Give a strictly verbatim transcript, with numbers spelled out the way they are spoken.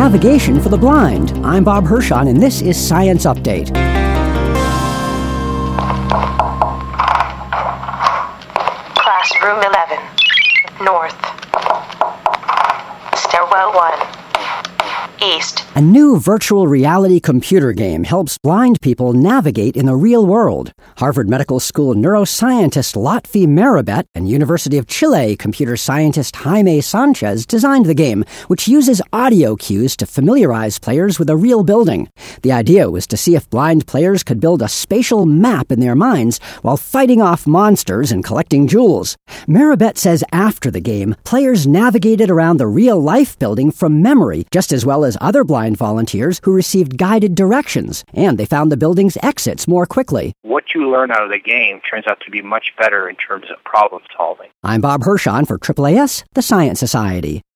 navigation for the blind. I'm Bob Hirschon, and this is Science Update. Classroom eleven, north. Stairwell one, east. A new virtual reality computer game helps blind people navigate in the real world. Harvard Medical School neuroscientist Lotfi Merabet and University of Chile computer scientist Jaime Sanchez designed the game, which uses audio cues to familiarize players with a real building. The idea was to see if blind players could build a spatial map in their minds while fighting off monsters and collecting jewels. Merabet says after the game, players navigated around the real-life building from memory, just as well as other blind volunteers who received guided directions, and they found the building's exits more quickly. What you learn out of the game turns out to be much better in terms of problem solving. I'm Bob Hirschon for A A A S, the Science Society.